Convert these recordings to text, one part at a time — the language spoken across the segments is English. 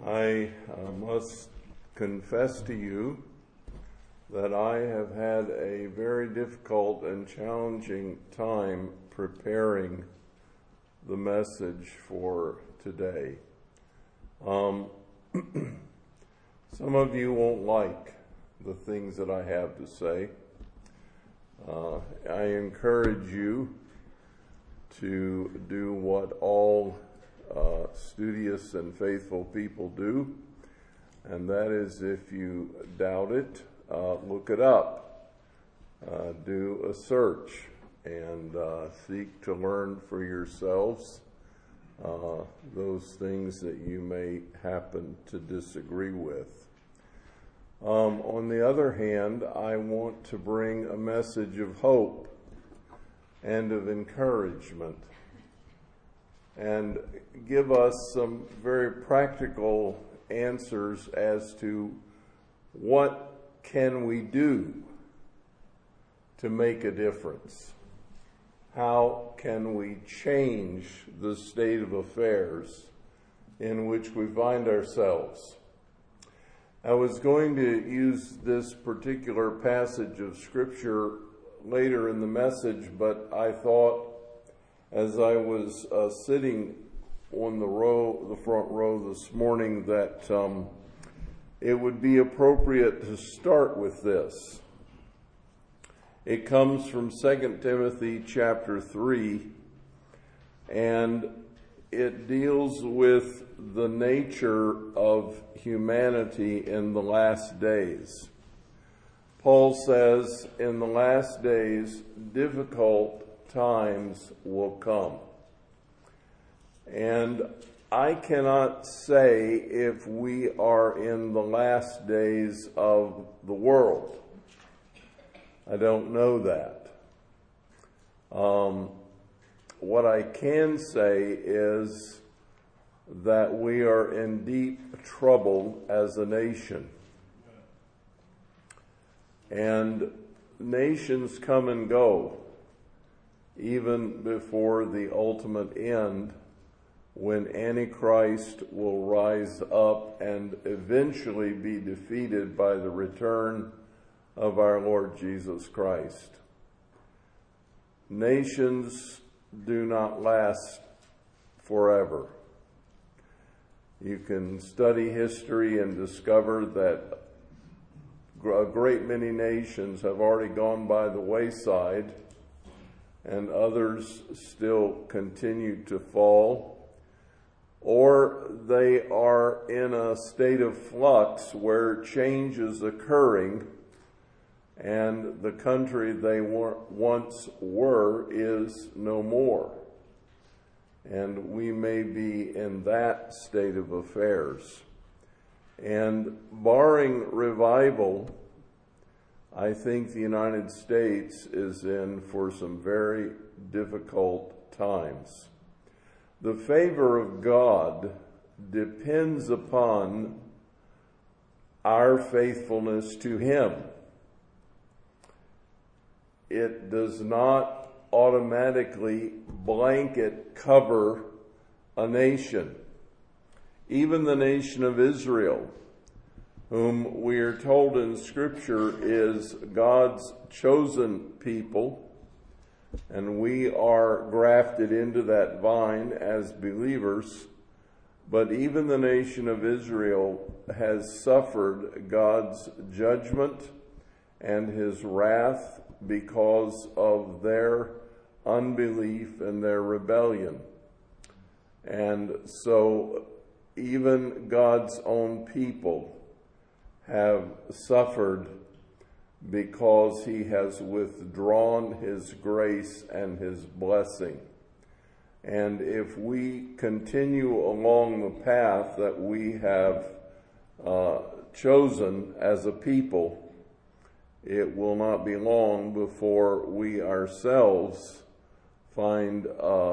I must confess to you that I have had a very difficult and challenging time preparing the message for today. Some of you won't like the things that I have to say. I encourage you to do what all studious and faithful people do, and that is, if you doubt it, look it up, do a search, and seek to learn for yourselves those things that you may happen to disagree with. On the other hand, I want to bring a message of hope and of encouragement, and give us some very practical answers as to what can we do to make a difference. How can we change the state of affairs in which we find ourselves? I was going to use this particular passage of Scripture later in the message, but I thought, as I was sitting on the front row this morning, that it would be appropriate to start with this. It comes from 2 Timothy chapter 3, and it deals with the nature of humanity in the last days. Paul says, in the last days, difficult times will come. And I cannot say if we are in the last days of the world. I don't know that. What I can say is that we are in deep trouble as a nation. And nations come and go, even before the ultimate end, when Antichrist will rise up and eventually be defeated by the return of our Lord Jesus Christ. Nations do not last forever. You can study history and discover that a great many nations have already gone by the wayside, and others still continue to fall, or they are in a state of flux where change is occurring, and the country they once were is no more. And we may be in that state of affairs. And barring revival, I think the United States is in for some very difficult times. The favor of God depends upon our faithfulness to Him. It does not automatically blanket cover a nation. Even the nation of Israel, whom we are told in Scripture is God's chosen people, and we are grafted into that vine as believers, but even the nation of Israel has suffered God's judgment and His wrath because of their unbelief and their rebellion. And so even God's own people have suffered because He has withdrawn His grace and His blessing. And if we continue along the path that we have chosen as a people, it will not be long before we ourselves find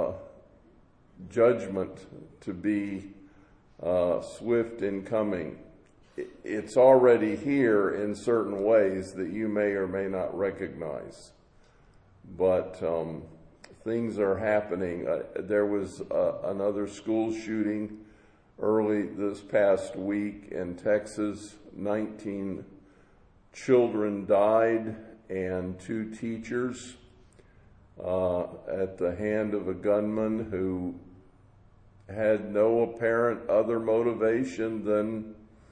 judgment to be swift in coming. It's already here in certain ways that you may or may not recognize. But things are happening. There was another school shooting Early this past week in Texas, 19 children died and 2 teachers at the hand of a gunman who had no apparent other motivation than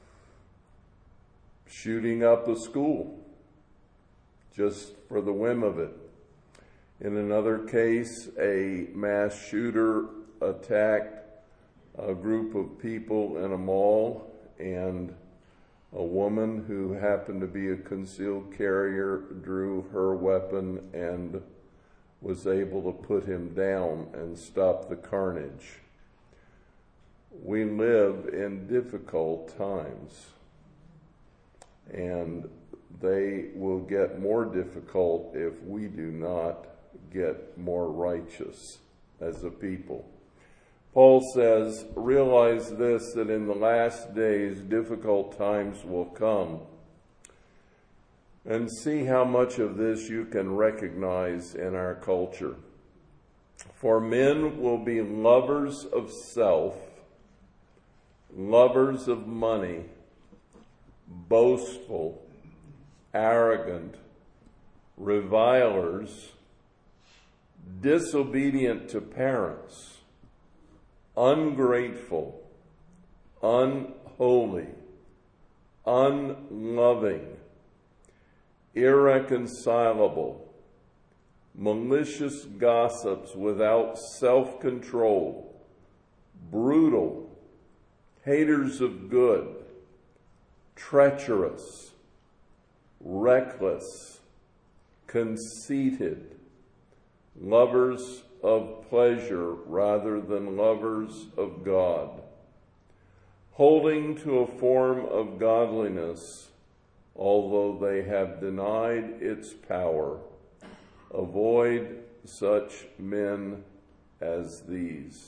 shooting up a school just for the whim of it. In another case, a mass shooter attacked a group of people in a mall, and a woman who happened to be a concealed carrier drew her weapon and was able to put him down and stop the carnage. We live in difficult times, and they will get more difficult if we do not get more righteous as a people. Paul says, realize this, that in the last days difficult times will come. And see how much of this you can recognize in our culture. For men will be lovers of self, lovers of money, boastful, arrogant, revilers, disobedient to parents, ungrateful, unholy, unloving, irreconcilable, malicious gossips without self-control, brutal, haters of good, treacherous, reckless, conceited, lovers of pleasure rather than lovers of God, holding to a form of godliness, although they have denied its power. Avoid such men as these.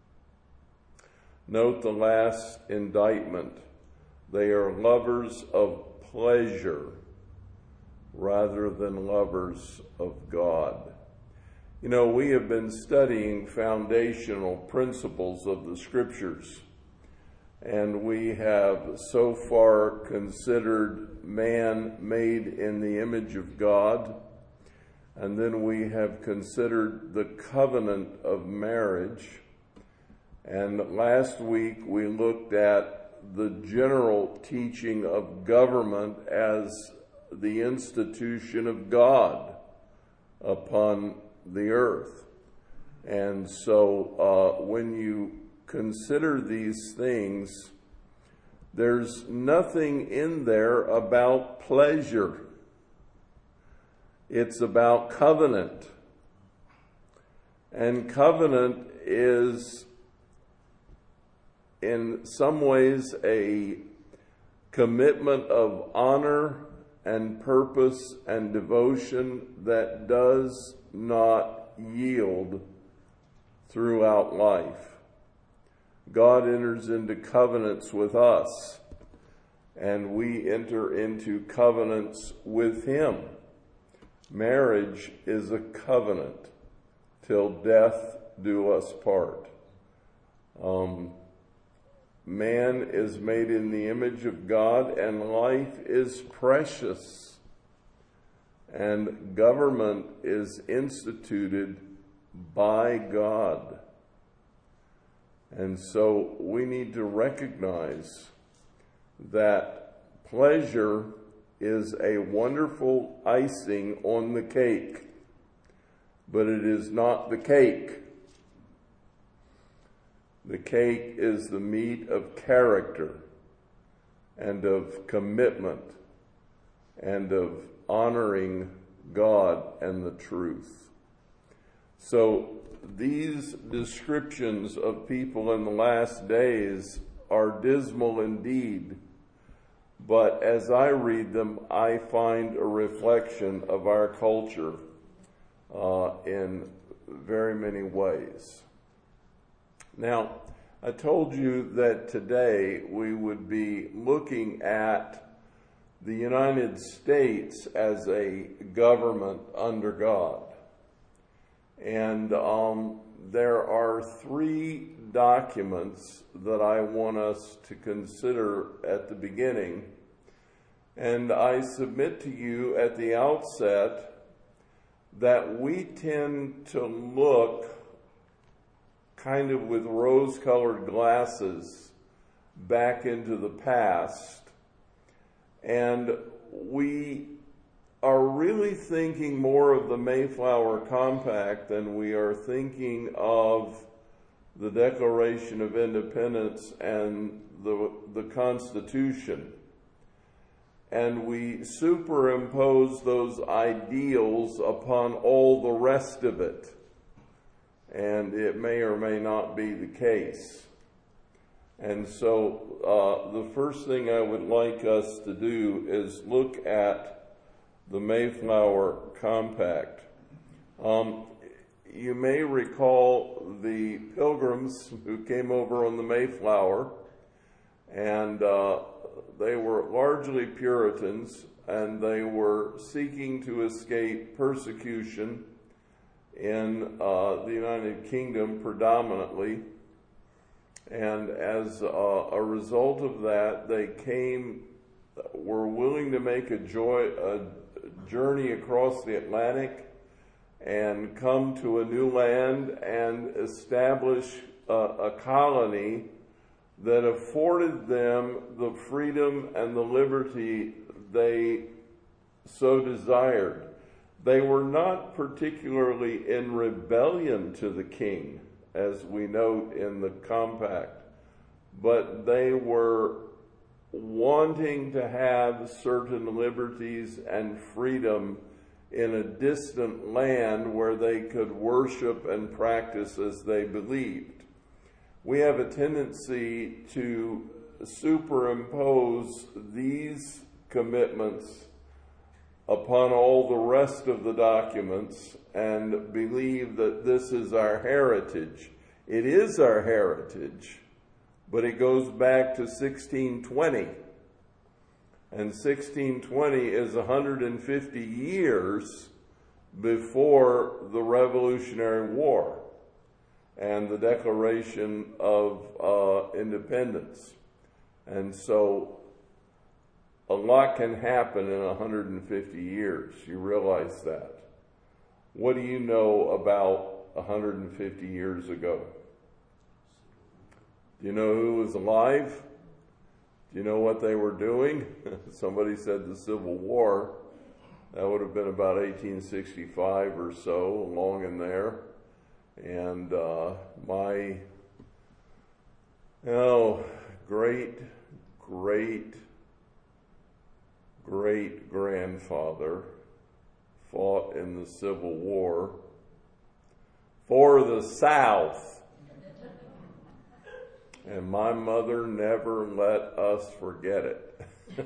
Note the last indictment. They are lovers of pleasure rather than lovers of God. You know, we have been studying foundational principles of the Scriptures, and we have so far considered man made in the image of God, and then we have considered the covenant of marriage, and last week we looked at the general teaching of government as the institution of God upon the earth. And so when you consider these things, there's nothing in there about pleasure. It's about covenant. And covenant is in some ways a commitment of honor and purpose and devotion that does not yield throughout life. God enters into covenants with us, and we enter into covenants with Him. Marriage is a covenant till death do us part. Man is made in the image of God, and life is precious. And government is instituted by God. And so we need to recognize that pleasure is a wonderful icing on the cake, but it is not the cake. The cake is the meat of character and of commitment and of honoring God and the truth. So these descriptions of people in the last days are dismal indeed, but as I read them, I find a reflection of our culture in very many ways. Now, I told you that today we would be looking at the United States as a government under God. And there are 3 documents that I want us to consider at the beginning. And I submit to you at the outset that we tend to look kind of with rose-colored glasses back into the past, and we are really thinking more of the Mayflower Compact than we are thinking of the Declaration of Independence and the Constitution. And we superimpose those ideals upon all the rest of it. And it may or may not be the case. And so the first thing I would like us to do is look at the Mayflower Compact. You may recall the Pilgrims who came over on the Mayflower, and they were largely Puritans, and they were seeking to escape persecution in the United Kingdom predominantly. And as a result of that, they were willing to make a journey across the Atlantic and come to a new land and establish a colony that afforded them the freedom and the liberty they so desired. They were not particularly in rebellion to the king, as we note in the compact, but they were wanting to have certain liberties and freedom in a distant land where they could worship and practice as they believed. We have a tendency to superimpose these commitments upon all the rest of the documents and believe that this is our heritage. It is our heritage, but it goes back to 1620. And 1620 is 150 years before the Revolutionary War and the Declaration of Independence. And so a lot can happen in 150 years. You realize that. What do you know about 150 years ago? Do you know who was alive? Do you know what they were doing? Somebody said the Civil War. That would have been about 1865 or so, along in there. And my great-great-great-grandfather fought in the Civil War for the South. And my mother never let us forget it.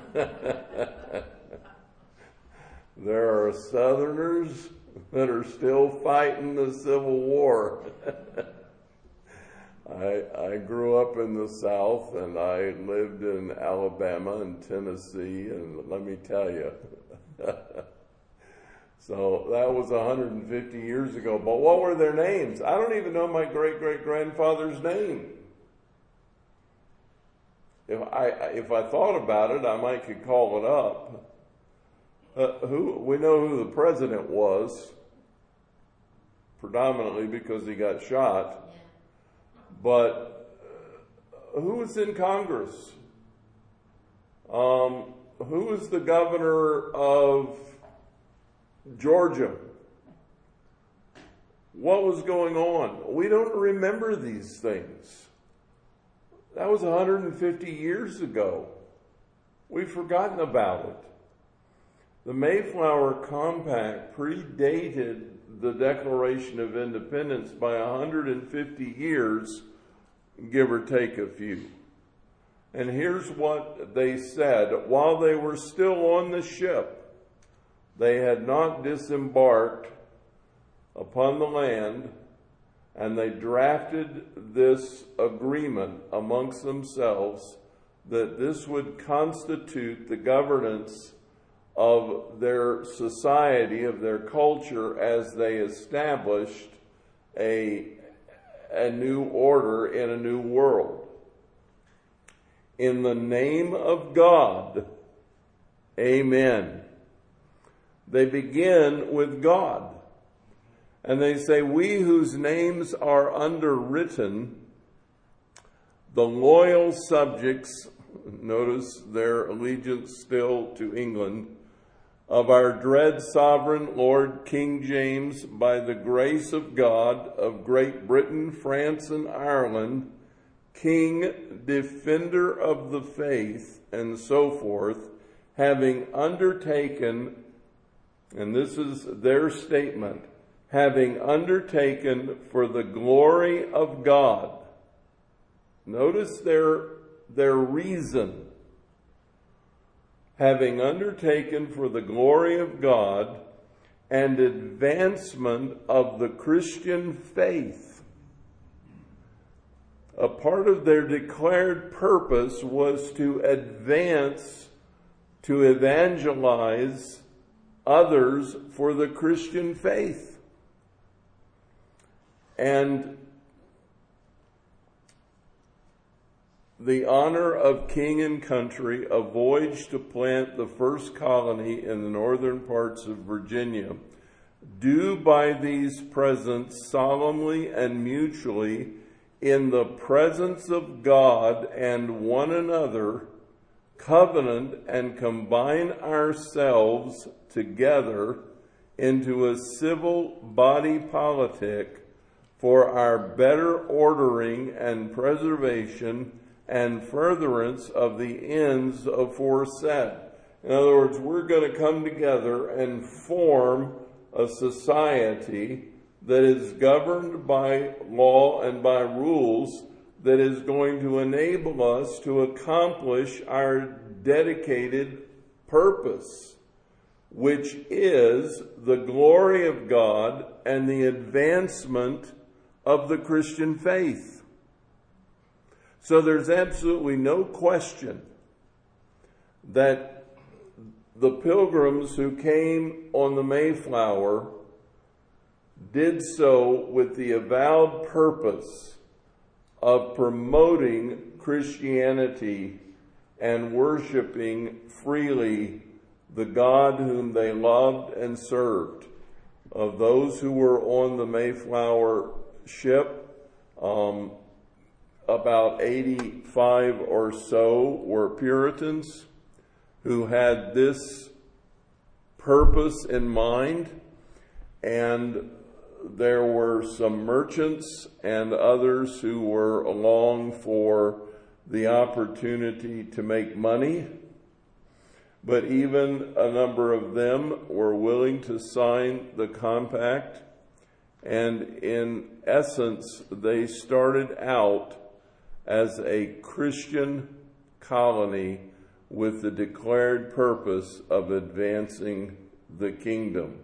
There are Southerners that are still fighting the Civil War. I grew up in the South, and I lived in Alabama and Tennessee, and let me tell you. So that was 150 years ago. But what were their names? I don't even know my great-great-grandfather's name. If I thought about it, I might could call it up. We know who the president was, predominantly because he got shot. Yeah. But who was in Congress? Who was the governor of Georgia? What was going on? We don't remember these things. That was 150 years ago. We've forgotten about it. The Mayflower Compact predated the Declaration of Independence by 150 years, give or take a few. And here's what they said. While they were still on the ship, they had not disembarked upon the land, and they drafted this agreement amongst themselves that this would constitute the governance of their society, of their culture, as they established a a new order in a new world. In the name of God, amen. They begin with God. And they say, we whose names are underwritten, the loyal subjects, notice their allegiance still to England, of our dread sovereign Lord King James, by the grace of God, of Great Britain, France, and Ireland, King, defender of the faith, and so forth, having undertaken, and this is their statement, having undertaken for the glory of God. Notice their reason. Having undertaken for the glory of God and advancement of the Christian faith. A part of their declared purpose was to advance, to evangelize others for the Christian faith. And the honor of king and country, a voyage to plant the first colony in the northern parts of Virginia, do by these presents solemnly and mutually in the presence of God and one another, covenant and combine ourselves together into a civil body politic for our better ordering and preservation and furtherance of the ends aforesaid. In other words, we're going to come together and form a society that is governed by law and by rules that is going to enable us to accomplish our dedicated purpose, which is the glory of God and the advancement of the Christian faith. So there's absolutely no question that the pilgrims who came on the Mayflower did so with the avowed purpose of promoting Christianity and worshiping freely the God whom they loved and served. Of those who were on the Mayflower ship, about 85 or so were Puritans who had this purpose in mind, and there were some merchants and others who were along for the opportunity to make money, but even a number of them were willing to sign the compact, and in essence they started out as a Christian colony with the declared purpose of advancing the kingdom.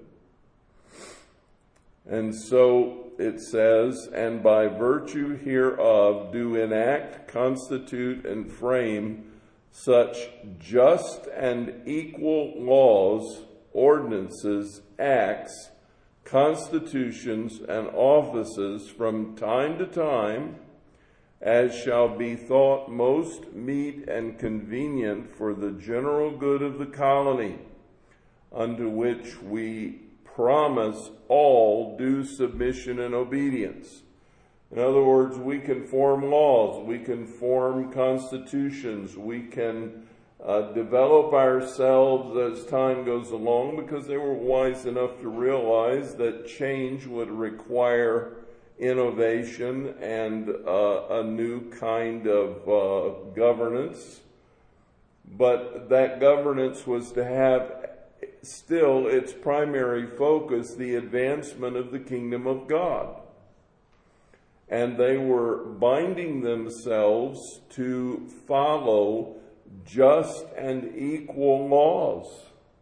And so it says, and by virtue hereof do enact, constitute, and frame such just and equal laws, ordinances, acts, constitutions, and offices from time to time, as shall be thought most meet and convenient for the general good of the colony, unto which we promise all due submission and obedience. In other words, we can form laws, we can form constitutions, we can develop ourselves as time goes along, because they were wise enough to realize that change would require innovation and a new kind of governance. But that governance was to have still its primary focus the advancement of the kingdom of God. And they were binding themselves to follow just and equal laws.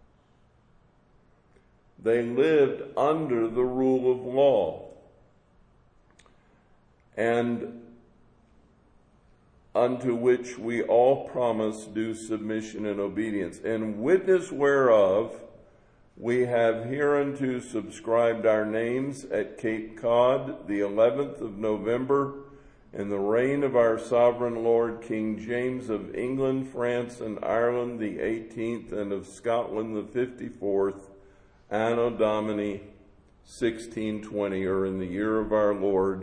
They lived under the rule of law, and unto which we all promise due submission and obedience, in witness whereof We have hereunto subscribed our names at Cape Cod the 11th of November in the reign of our sovereign Lord King James of England, France, and Ireland the 18th, and of Scotland the 54th, Anno Domini 1620, or in the year of our Lord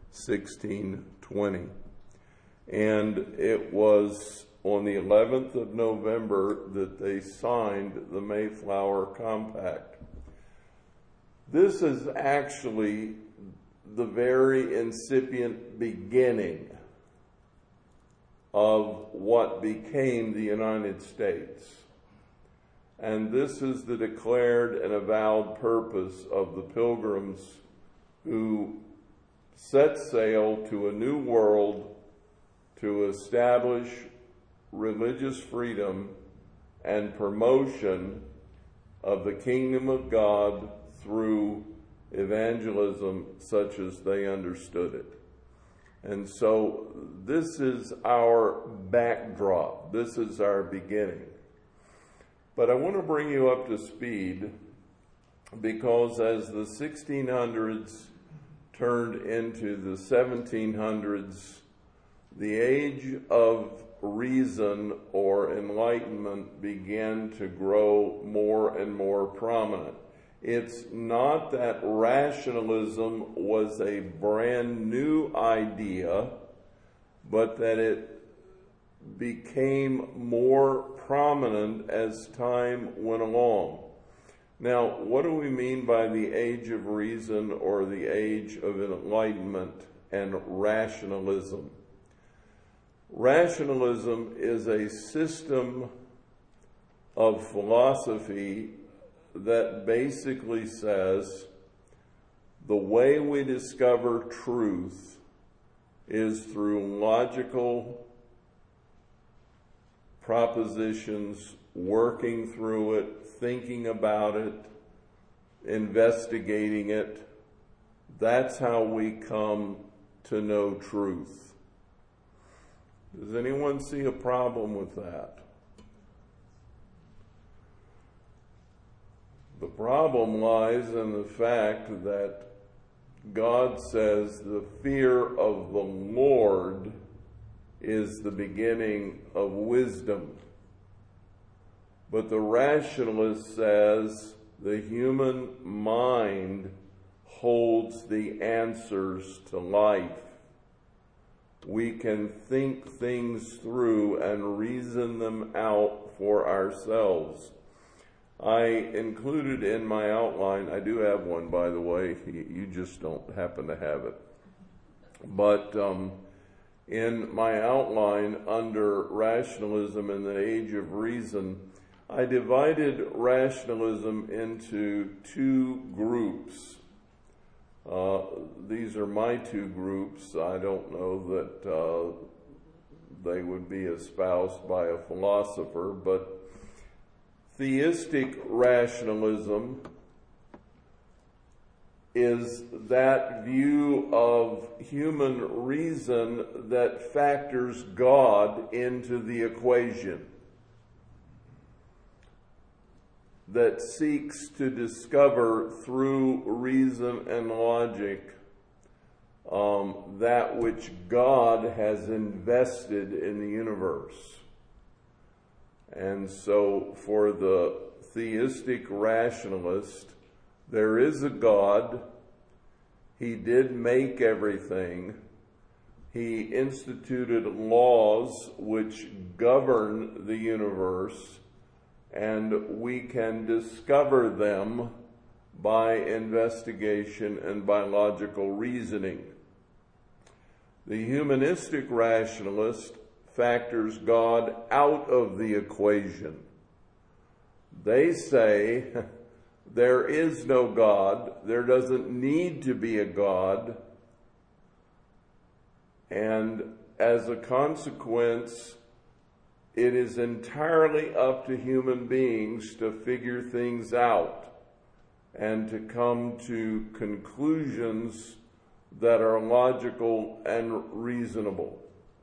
1620. And it was on the 11th of November that they signed the Mayflower Compact. This is actually the very incipient beginning of what became the United States. And this is the declared and avowed purpose of the Pilgrims who set sail to a new world to establish religious freedom and promotion of the kingdom of God through evangelism such as they understood it. And so this is our backdrop. This is our beginning. But I want to bring you up to speed because as the 1600s turned into the 1700s, the age of reason or enlightenment began to grow more and more prominent. It's not that rationalism was a brand new idea, but that it became more prominent as time went along. Now, what do we mean by the age of reason or the age of enlightenment and rationalism? Rationalism is a system of philosophy that basically says the way we discover truth is through logical propositions, working through it, thinking about it, investigating it. That's how we come to know truth. Does anyone see a problem with that? The problem lies in the fact that God says the fear of the Lord is the beginning of wisdom. But the rationalist says the human mind holds the answers to life. We can think things through and reason them out for ourselves. I included in my outline, I do have one, by the way, you just don't happen to have it. But in my outline under rationalism in the age of reason, I divided rationalism into two groups. These are my two groups. I don't know that they would be espoused by a philosopher, but theistic rationalism is that view of human reason that factors God into the equation, that seeks to discover through reason and logic that which God has invested in the universe. And so for the theistic rationalist, there is a God. He did make everything. He instituted laws which govern the universe, and we can discover them by investigation and by logical reasoning. The humanistic rationalist factors God out of the equation. They say there is no God, there doesn't need to be a God, and as a consequence, it is entirely up to human beings to figure things out and to come to conclusions that are logical and reasonable.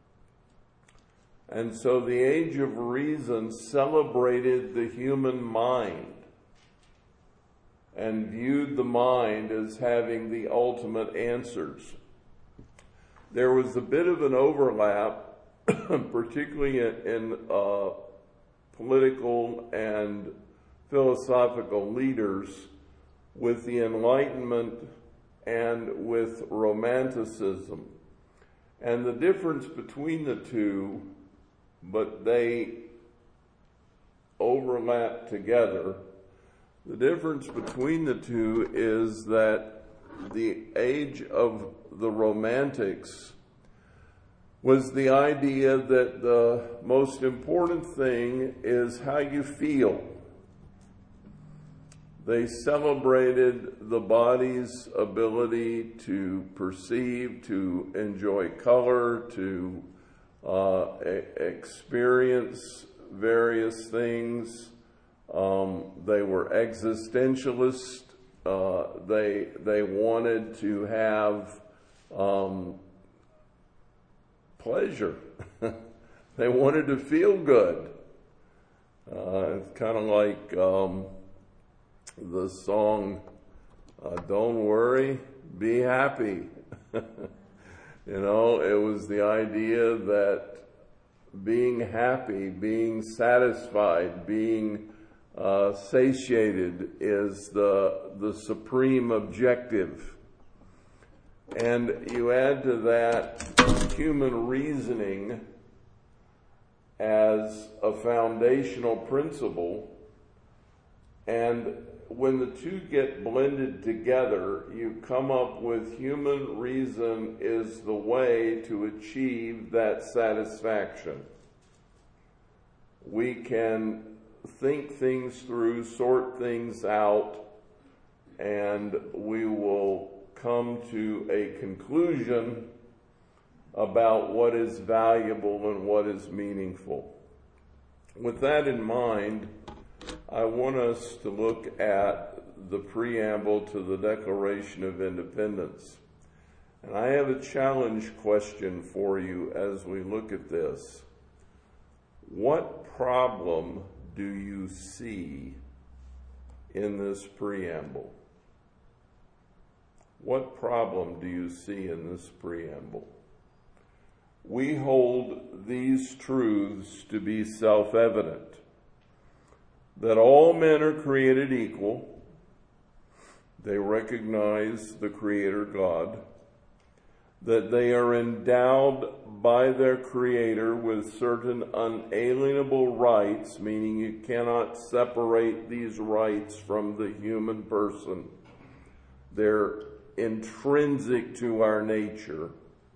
And so the age of reason celebrated the human mind. and viewed the mind as having the ultimate answers. There was a bit of an overlap, particularly in political and philosophical leaders, with the Enlightenment and with Romanticism. And the difference between the two, but they overlap together, the difference between the two is that the age of the Romantics was the idea that the most important thing is how you feel. They celebrated the body's ability to perceive, to enjoy color, to experience various things. They were existentialists. They wanted to have pleasure. They wanted to feel good. It's kind of like the song, "Don't Worry, Be Happy." You know, it was the idea that being happy, being satisfied, being satiated is the supreme objective. And you add to that human reasoning as a foundational principle, and when the two get blended together, you come up with human reason is the way to achieve that satisfaction. We can think things through, sort things out, and we will come to a conclusion about what is valuable and what is meaningful. With that in mind, I want us to look at the preamble to the Declaration of Independence. And I have a challenge question for you as we look at this. What problem do you see in this preamble? What problem do you see in this preamble? We hold these truths to be self-evident, that all men are created equal. They recognize the Creator God, that they are endowed by their Creator with certain unalienable rights, meaning you cannot separate these rights from the human person. They're intrinsic to our nature.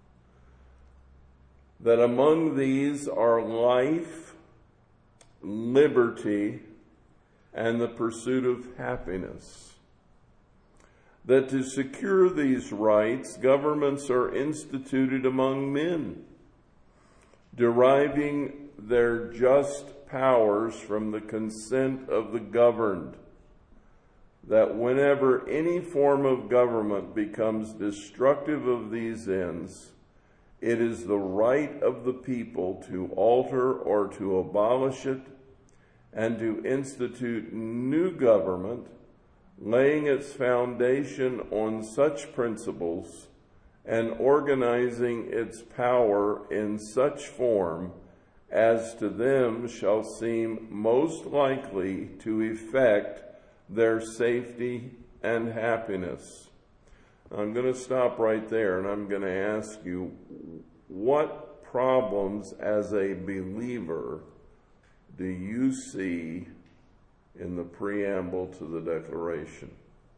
That among these are life, liberty, and the pursuit of happiness. That to secure these rights, governments are instituted among men, deriving their just powers from the consent of the governed. That whenever any form of government becomes destructive of these ends, it is the right of the people to alter or to abolish it, and to institute new government, laying its foundation on such principles and organizing its power in such form as to them shall seem most likely to effect their safety and happiness. I'm going to stop right there, and I'm going to ask you, what problems as a believer do you see in the preamble to the Declaration?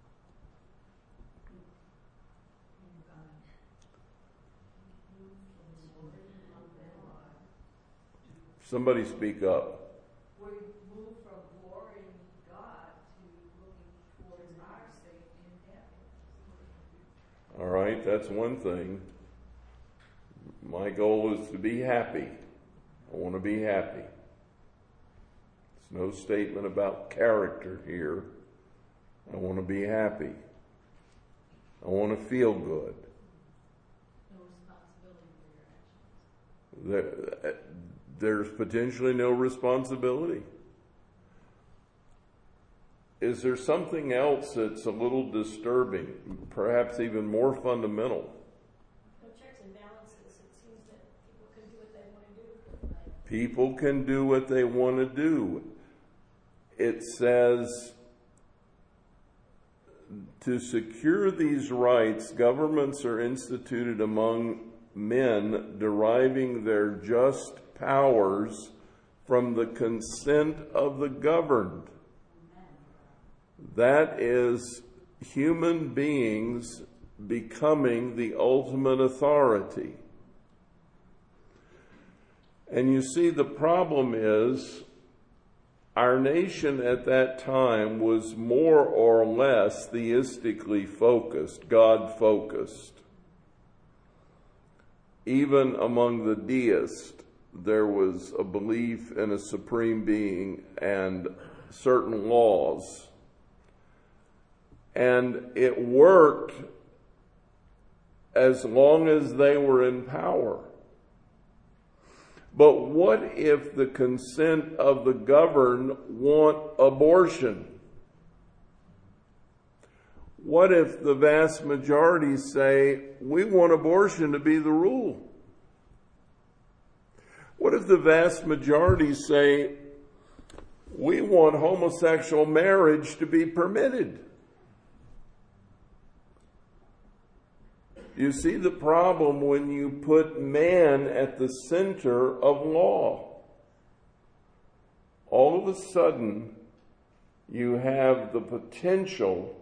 Somebody speak up. We move from glorying God to looking towards our safety and happiness. All right, that's one thing. My goal is to be happy. I want to be happy. It's no statement about character here. I want to be happy. I want to feel good. No responsibility for your actions. There's potentially no responsibility. is there something else that's a little disturbing, perhaps even more fundamental? No checks and balances. It seems that people can do what they want to do. People can do what they want to do. It says, to secure these rights, governments are instituted among men deriving their just powers from the consent of the governed. That is human beings becoming the ultimate authority. And you see, the problem is, our nation at that time was more or less theistically focused, God-focused. Even among the deists, there was a belief in a supreme being and certain laws. And it worked as long as they were in power. But what if the consent of the governed want abortion? What if the vast majority say, we want abortion to be the rule? What if the vast majority say, we want homosexual marriage to be permitted? You see the problem when you put man at the center of law. All of a sudden, you have the potential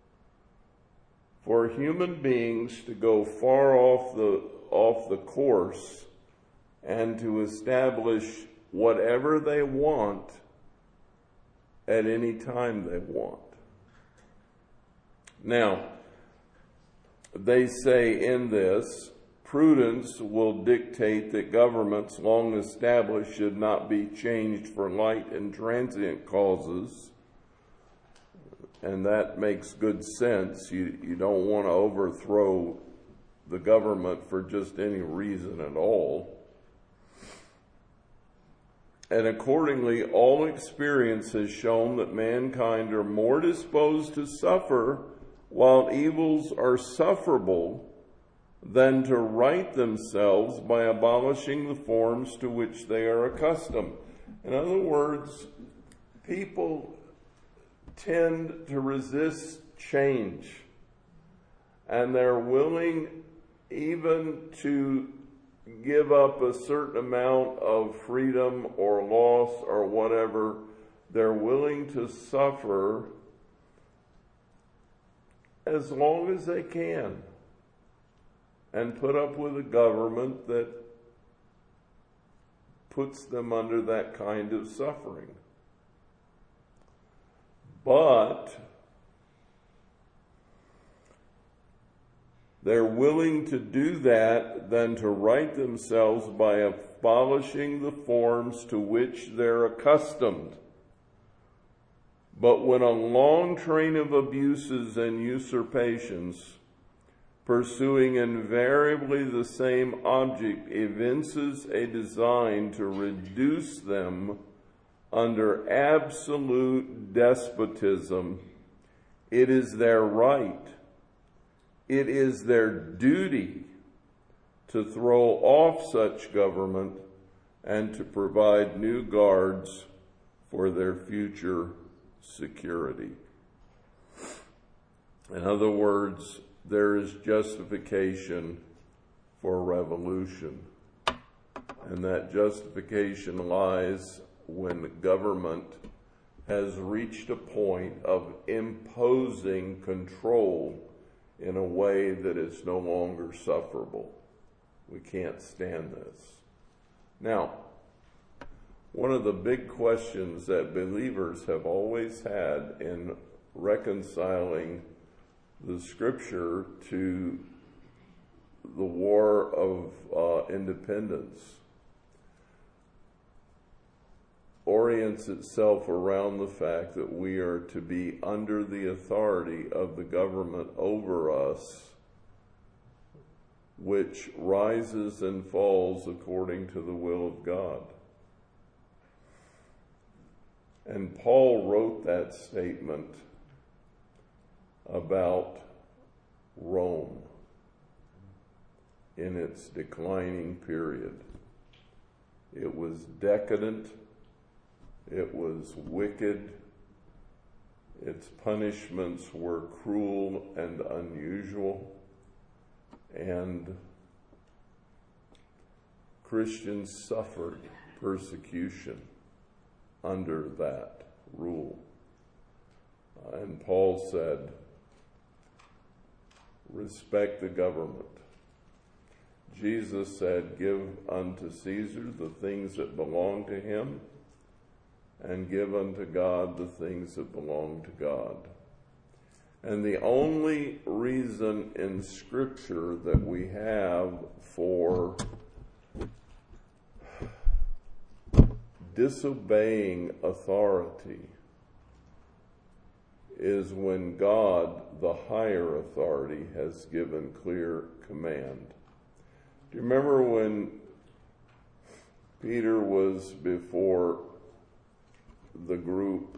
for human beings to go far off the course and to establish whatever they want at any time they want. Now, they say in this, prudence will dictate that governments long established should not be changed for light and transient causes. And that makes good sense. You don't want to overthrow the government for just any reason at all. And accordingly, all experience has shown that mankind are more disposed to suffer while evils are sufferable than to right themselves by abolishing the forms to which they are accustomed. In other words, people tend to resist change, and they're willing even to give up a certain amount of freedom or loss or whatever. They're willing to suffer as long as they can and put up with a government that puts them under that kind of suffering. But they're willing to do that than to right themselves by abolishing the forms to which they're accustomed. But when a long train of abuses and usurpations, pursuing invariably the same object, evinces a design to reduce them under absolute despotism, it is their right, it is their duty to throw off such government and to provide new guards for their future security. In other words, there is justification for revolution. And that justification lies when the government has reached a point of imposing control in a way that is no longer sufferable. We can't stand this. Now, one of the big questions that believers have always had in reconciling the Scripture to the War of Independence orients itself around the fact that we are to be under the authority of the government over us, which rises and falls according to the will of God. And Paul wrote that statement about Rome in its declining period. It was decadent, it was wicked, its punishments were cruel and unusual, and Christians suffered persecution under that rule. And Paul said, respect the government. Jesus said, give unto Caesar the things that belong to him, and give unto God the things that belong to God. And the only reason in Scripture that we have for disobeying authority is when God, the higher authority, has given clear command. Do you remember when Peter was before the group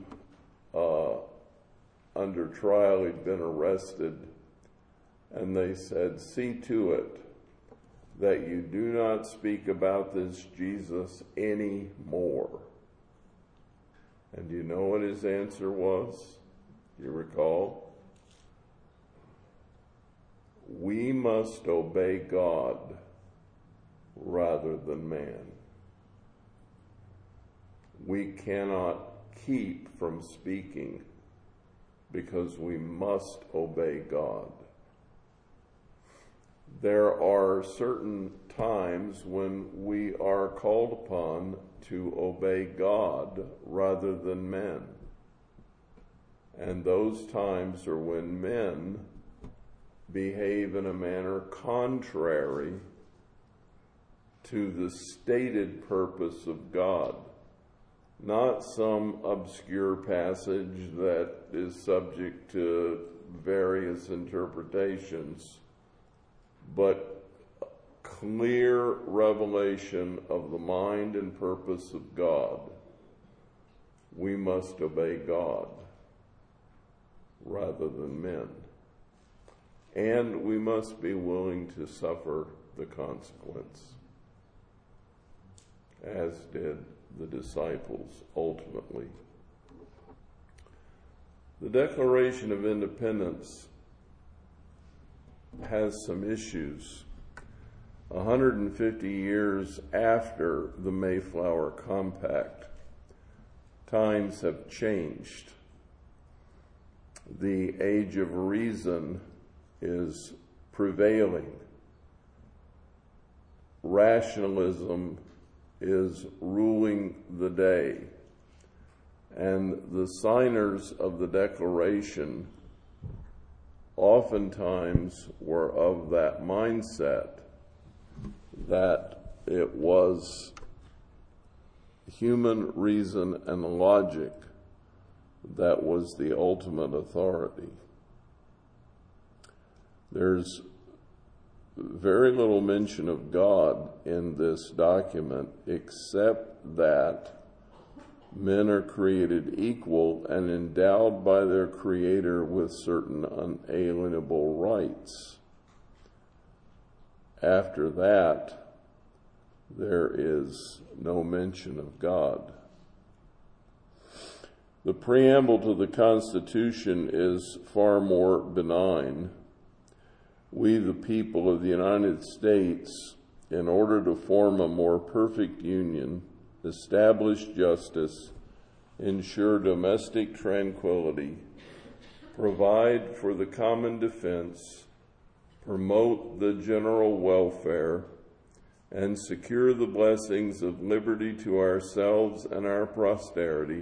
under trial? He'd been arrested, and they said, see to it that you do not speak about this Jesus anymore. And do you know what his answer was? Do you recall? We must obey God rather than man. We cannot keep from speaking because we must obey God. There are certain times when we are called upon to obey God rather than men. And those times are when men behave in a manner contrary to the stated purpose of God. Not some obscure passage that is subject to various interpretations, but clear revelation of the mind and purpose of God. We must obey God rather than men. And we must be willing to suffer the consequence, as did the disciples ultimately. The Declaration of Independence has some issues. 150 years after the Mayflower Compact, times have changed. The age of reason is prevailing. Rationalism is ruling the day. And the signers of the Declaration oftentimes were of that mindset that it was human reason and logic that was the ultimate authority. There's very little mention of God in this document, except that men are created equal and endowed by their Creator with certain unalienable rights. After that, there is no mention of God. The preamble to the Constitution is far more benign. We, the people of the United States, in order to form a more perfect union, establish justice, ensure domestic tranquility, provide for the common defense, promote the general welfare, and secure the blessings of liberty to ourselves and our posterity,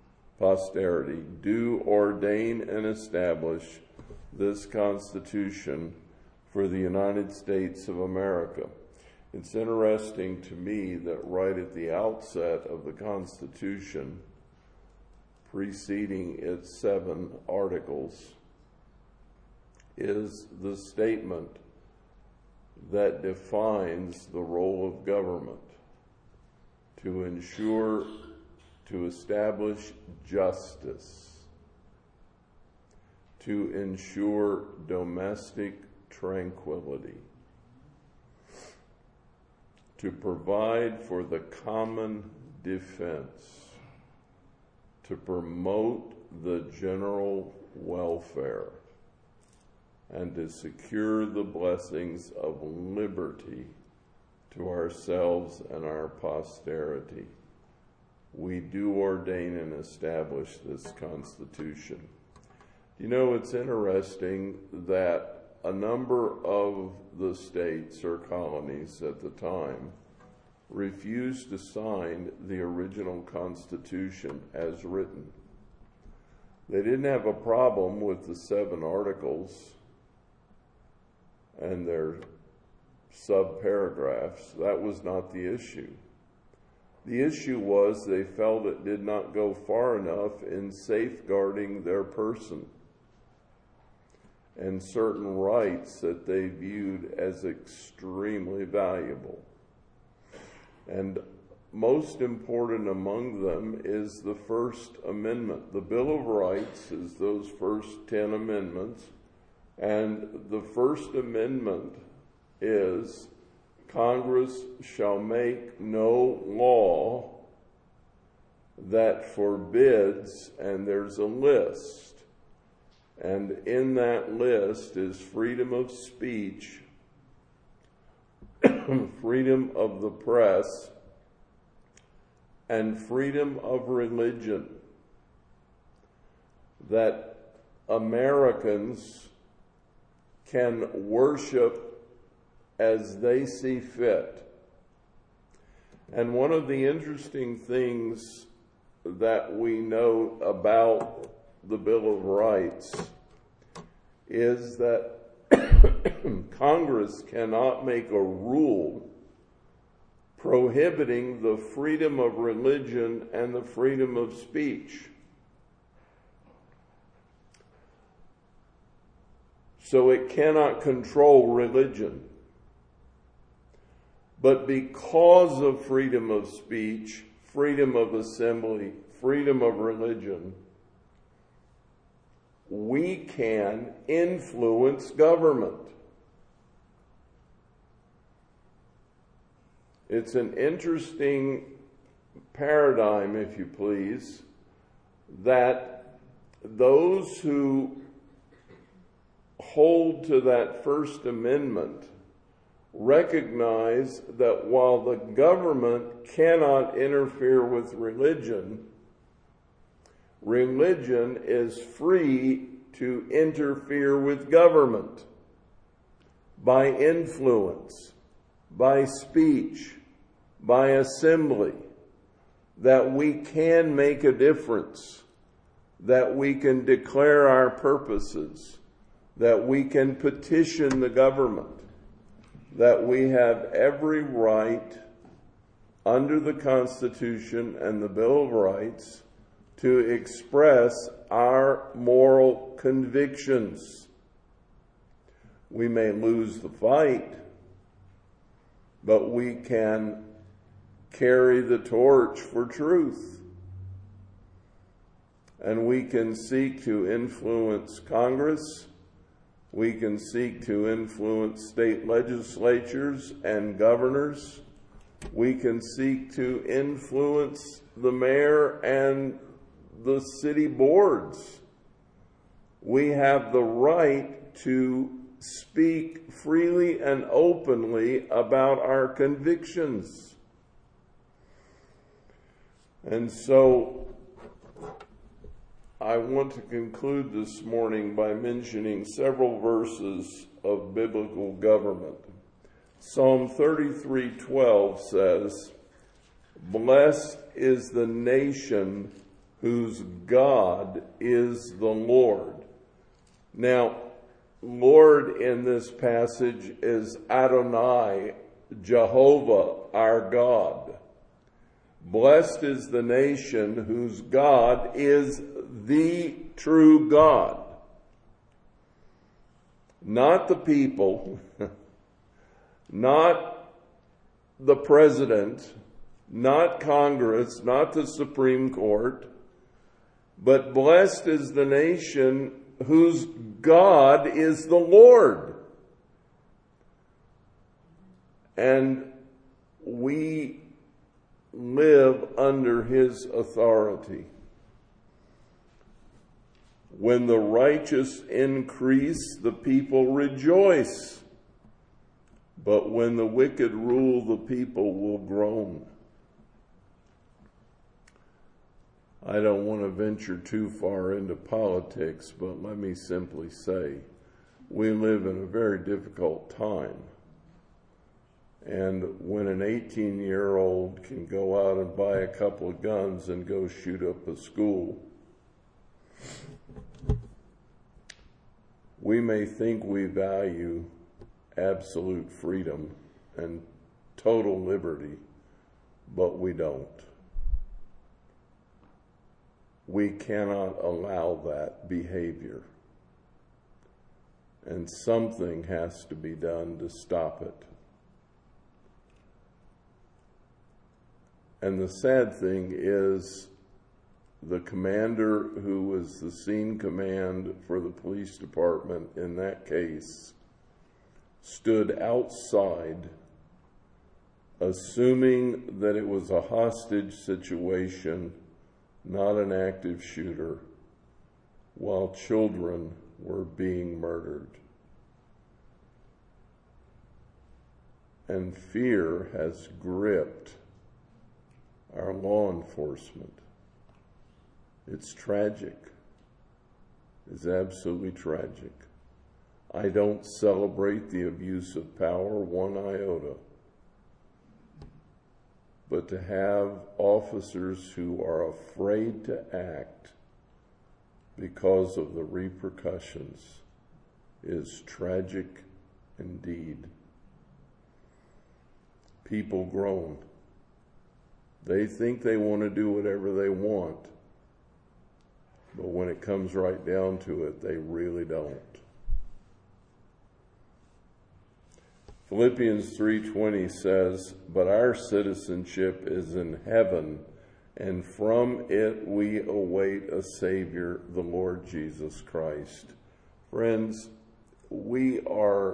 do ordain and establish this Constitution for the United States of America. It's interesting to me that right at the outset of the Constitution, preceding its 7 articles, is the statement that defines the role of government to ensure to establish justice, to ensure domestic tranquility, to provide for the common defense, to promote the general welfare, and to secure the blessings of liberty to ourselves and our posterity. We do ordain and establish this Constitution. You know, it's interesting that a number of the states or colonies at the time refused to sign the original Constitution as written. They didn't have a problem with the 7 articles and their sub-paragraphs. That was not the issue. The issue was they felt it did not go far enough in safeguarding their person and certain rights that they viewed as extremely valuable. And most important among them is the First Amendment. The Bill of Rights is those first 10 amendments. And the First Amendment is, Congress shall make no law that forbids, and there's a list. And in that list is freedom of speech, freedom of the press, and freedom of religion. That Americans can worship as they see fit. And one of the interesting things that we know about the Bill of Rights is that Congress cannot make a rule prohibiting the freedom of religion and the freedom of speech. So it cannot control religion. But because of freedom of speech, freedom of assembly, freedom of religion, we can influence government. It's an interesting paradigm, if you please, that those who hold to that First Amendment recognize that while the government cannot interfere with religion, religion is free to interfere with government by influence, by speech, by assembly, that we can make a difference, that we can declare our purposes, that we can petition the government, that we have every right under the Constitution and the Bill of Rights to express our moral convictions. We may lose the fight, but we can carry the torch for truth. And we can seek to influence Congress. We can seek to influence state legislatures and governors. We can seek to influence the mayor and the city boards. We have the right to speak freely and openly about our convictions. And so I want to conclude this morning by mentioning several verses of biblical government. Psalm 33:12 says, "Blessed is the nation whose God is the Lord." Now, Lord in this passage is Adonai, Jehovah, our God. Blessed is the nation whose God is the true God. Not the people, not the president, not Congress, not the Supreme Court, but blessed is the nation whose God is the Lord. And we live under his authority. When the righteous increase, the people rejoice. But when the wicked rule, the people will groan. I don't want to venture too far into politics, but let me simply say, we live in a very difficult time. And when an 18-year-old can go out and buy a couple of guns and go shoot up a school, we may think we value absolute freedom and total liberty, but we don't. We cannot allow that behavior. And something has to be done to stop it. And the sad thing is, the commander who was the scene command for the police department in that case stood outside, assuming that it was a hostage situation, not an active shooter, while children were being murdered. And fear has gripped our law enforcement. It's tragic. It's absolutely tragic. I don't celebrate the abuse of power one iota. But to have officers who are afraid to act because of the repercussions is tragic indeed. People groan. They think they want to do whatever they want. But when it comes right down to it, they really don't. Philippians 3:20 says, "But our citizenship is in heaven, and from it we await a Savior, the Lord Jesus Christ." Friends, we are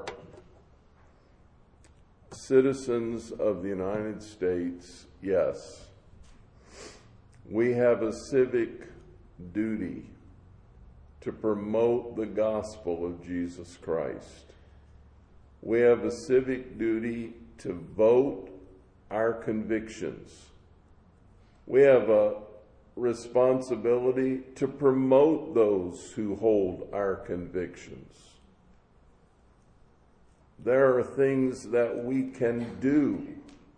citizens of the United States, yes. We have a civic duty to promote the gospel of Jesus Christ. We have a civic duty to vote our convictions. We have a responsibility to promote those who hold our convictions. There are things that we can do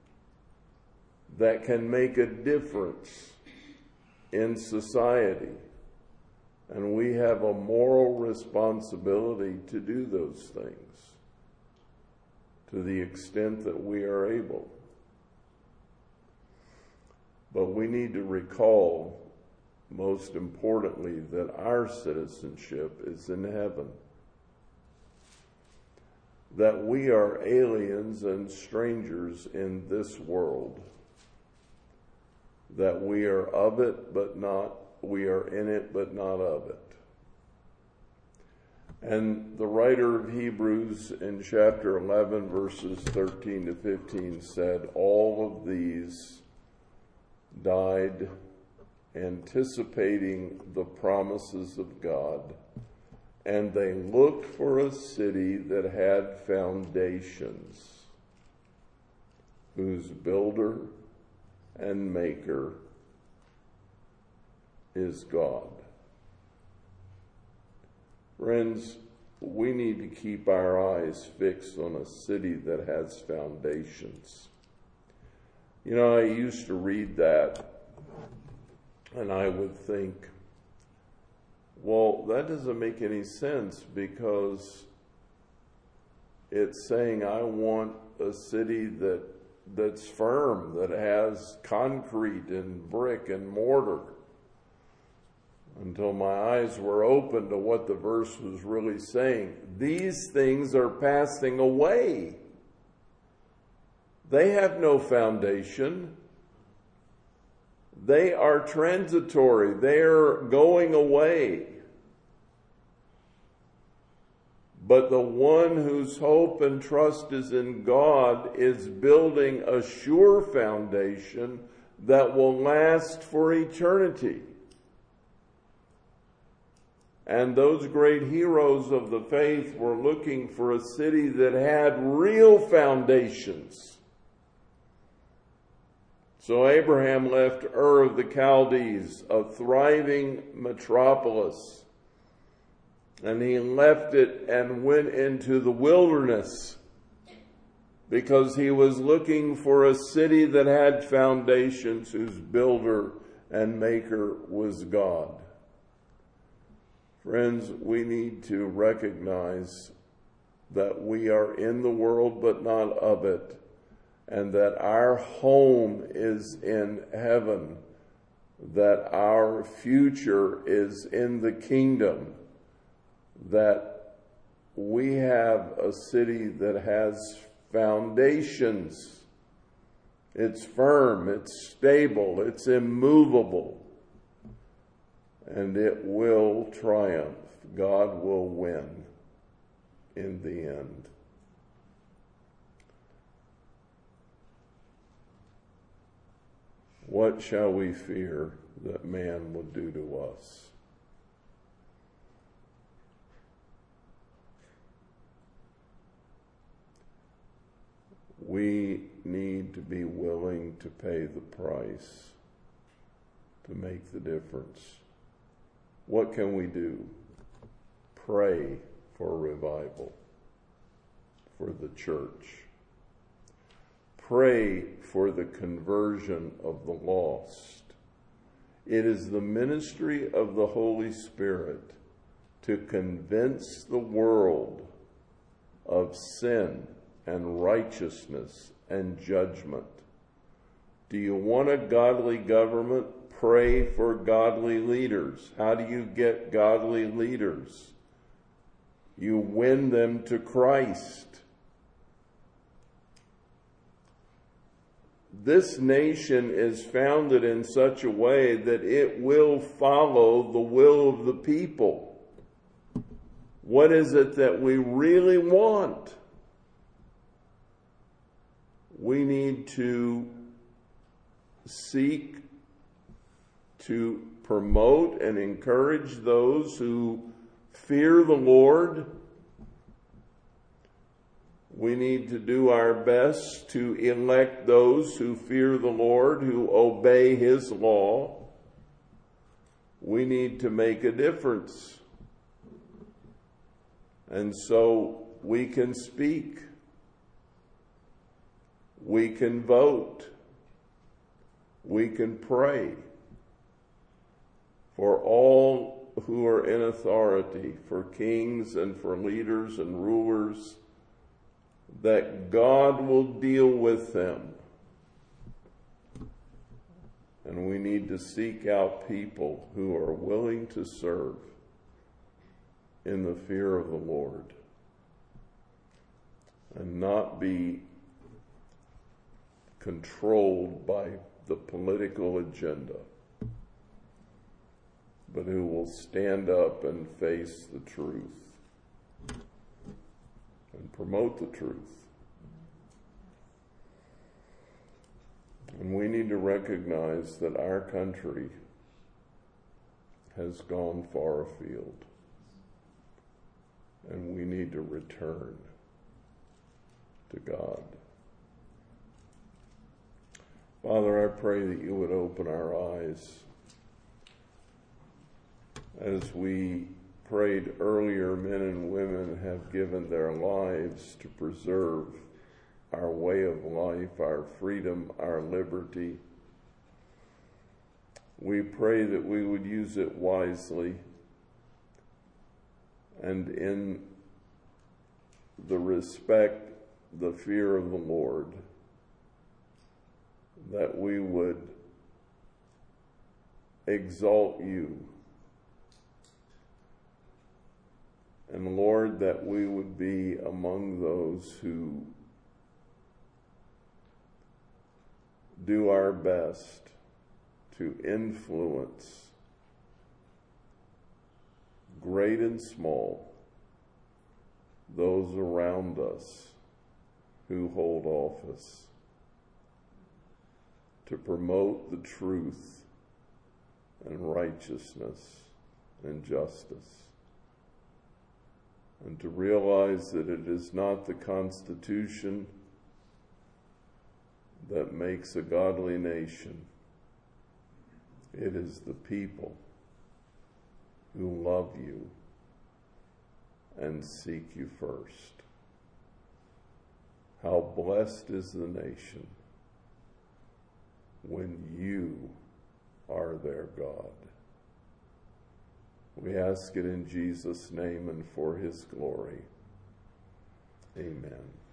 that can make a difference in society. And we have a moral responsibility to do those things to the extent that we are able. But we need to recall, most importantly, that our citizenship is in heaven. That we are aliens and strangers in this world. That we are of it, but we are in it, but not of it. And the writer of Hebrews in chapter 11, verses 13 to 15 said, "All of these died anticipating the promises of God, and they looked for a city that had foundations, whose builder and maker is God." Friends, we need to keep our eyes fixed on a city that has foundations. You know, I used to read that, and I would think, well, that doesn't make any sense, because it's saying I want a city that's firm, that has concrete and brick and mortar. Until my eyes were open to what the verse was really saying. These things are passing away. They have no foundation. they are transitory. They're going away. But the one whose hope and trust is in God is building a sure foundation that will last for eternity. And those great heroes of the faith were looking for a city that had real foundations. So Abraham left Ur of the Chaldees, a thriving metropolis, and he left it and went into the wilderness because he was looking for a city that had foundations, whose builder and maker was God. Friends, we need to recognize that we are in the world but not of it, and that our home is in heaven, that our future is in the kingdom, that we have a city that has foundations. It's firm, it's stable, it's immovable, and it will triumph. God will win in the end. What shall we fear that man will do to us? We need to be willing to pay the price to make the difference. What can we do? Pray for revival for the church. Pray for the conversion of the lost. It is the ministry of the Holy Spirit to convince the world of sin and righteousness and judgment. Do you want a godly government? Pray for godly leaders. How do you get godly leaders? You win them to Christ. This nation is founded in such a way that it will follow the will of the people. What is it that we really want? We need to seek to promote and encourage those who fear the Lord. We need to do our best to elect those who fear the Lord, who obey His law. We need to make a difference. And so we can speak. We can vote. We can pray for all who are in authority, for kings and for leaders and rulers, that God will deal with them. And we need to seek out people who are willing to serve in the fear of the Lord and not be controlled by the political agenda, but who will stand up and face the truth and promote the truth. And we need to recognize that our country has gone far afield, and we need to return to God. Father, I pray that you would open our eyes. As we prayed earlier, men and women have given their lives to preserve our way of life, our freedom, our liberty. We pray that we would use it wisely and in the respect, the fear of the Lord, that we would exalt you. And Lord, that we would be among those who do our best to influence great and small, those around us who hold office, to promote the truth and righteousness and justice, and to realize that it is not the Constitution that makes a godly nation. It is the people who love you and seek you first. How blessed is the nation when you are their God. We ask it in Jesus' name and for his glory. Amen.